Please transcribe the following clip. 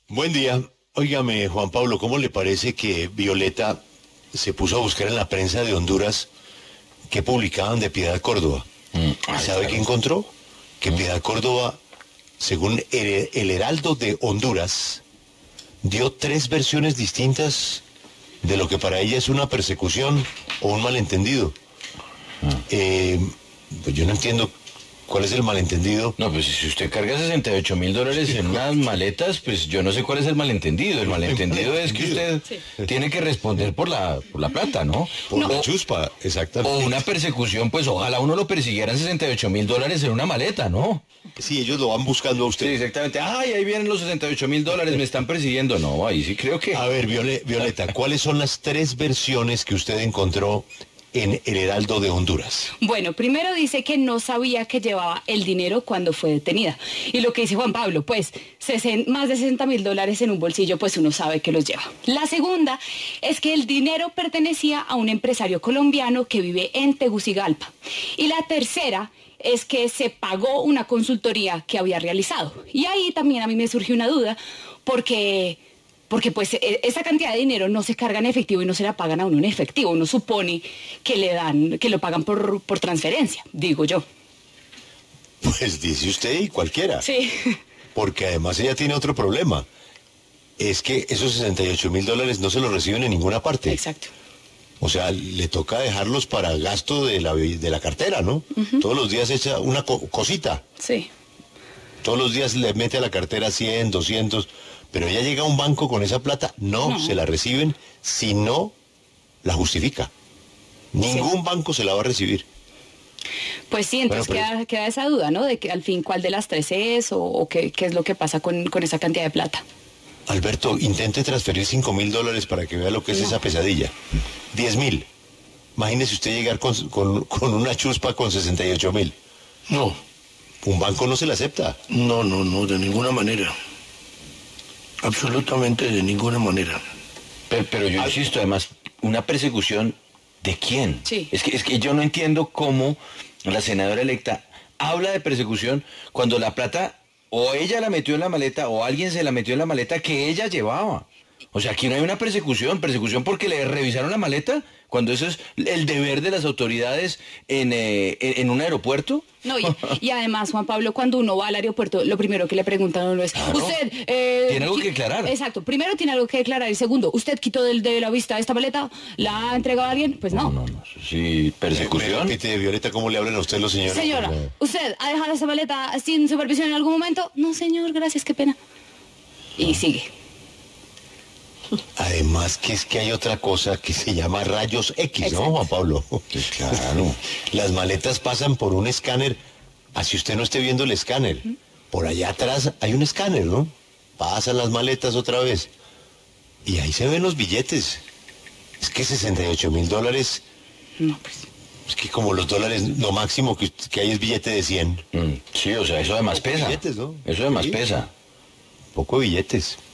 Buen día. Óigame, Juan Pablo, ¿cómo le parece que Violeta se puso a buscar en la prensa de Honduras qué publicaban de Piedad Córdoba? ¿Sabe qué encontró? Que Piedad Córdoba, según el Heraldo de Honduras, dio 3 versiones distintas de lo que para ella es una persecución o un malentendido. Pues yo no entiendo cuál es el malentendido. No, pues si usted carga $68,000 en unas maletas, pues yo no sé cuál es el malentendido. El malentendido es que usted tiene que responder por la plata, ¿no? Por la chuspa, exactamente. O una persecución, pues ojalá uno lo persiguieran $68,000 en una maleta, ¿no? Sí, ellos lo van buscando a usted. Sí, exactamente. Ay, ahí vienen los $68,000, me están persiguiendo. No, ahí sí creo que... A ver, Violeta, ¿cuáles son las 3 versiones que usted encontró en el Heraldo de Honduras? Bueno, primero dice que no sabía que llevaba el dinero cuando fue detenida. Y lo que dice Juan Pablo, pues más de $60,000 en un bolsillo, pues uno sabe que los lleva. La segunda es que el dinero pertenecía a un empresario colombiano que vive en Tegucigalpa. Y la tercera es que se pagó una consultoría que había realizado. Y ahí también a mí me surgió una duda, porque pues esa cantidad de dinero no se carga en efectivo y no se la pagan a uno en efectivo. Uno supone que lo pagan por transferencia, digo yo. Pues dice usted y cualquiera. Sí. Porque además ella tiene otro problema. Es que esos $68,000 no se los reciben en ninguna parte. Exacto. O sea, le toca dejarlos para gasto de la cartera, ¿no? Todos los días echa una cosita. Sí. Todos los días le mete a la cartera 100, 200... Pero ella llega a un banco con esa plata, no se la reciben si no la justifica. Ningún banco se la va a recibir. Pues sí, entonces queda esa duda, ¿no? De que al fin cuál de las 3 es o qué es lo que pasa con esa cantidad de plata. Alberto, intente transferir $5,000 para que vea lo que es esa pesadilla. 10,000. Imagínese usted llegar con una chuspa con 68,000. No. Un banco no se la acepta. No, de ninguna manera. Absolutamente de ninguna manera. Pero yo insisto, además, una persecución ¿de quién? Sí. Es que yo no entiendo cómo la senadora electa habla de persecución cuando la plata o ella la metió en la maleta o alguien se la metió en la maleta que ella llevaba. O sea, aquí no hay una persecución porque le revisaron la maleta, cuando eso es el deber de las autoridades en un aeropuerto. No, y además, Juan Pablo, cuando uno va al aeropuerto, lo primero que le preguntan a uno es, claro, usted... tiene algo que declarar. Exacto, primero tiene algo que declarar, y segundo, ¿usted quitó de la vista esta maleta? ¿La ha entregado a alguien? Pues no. No, sí, persecución. ¿Me repite, Violeta, cómo le hablan a usted los señores? Señora, ¿usted ha dejado esta maleta sin supervisión en algún momento? No, señor, gracias, qué pena. Y sigue. Además que es que hay otra cosa que se llama rayos X, Exacto. ¿no, Juan Pablo? Claro. Las maletas pasan por un escáner, así usted no esté viendo el escáner. Por allá atrás hay un escáner, ¿no? Pasan las maletas otra vez. Y ahí se ven los billetes. Es que $68,000, No, pues... es que como los dólares, lo máximo que hay es billete de 100. Sí, o sea, eso además pesa. Billetes, ¿no? Eso además Sí. pesa. Poco billetes.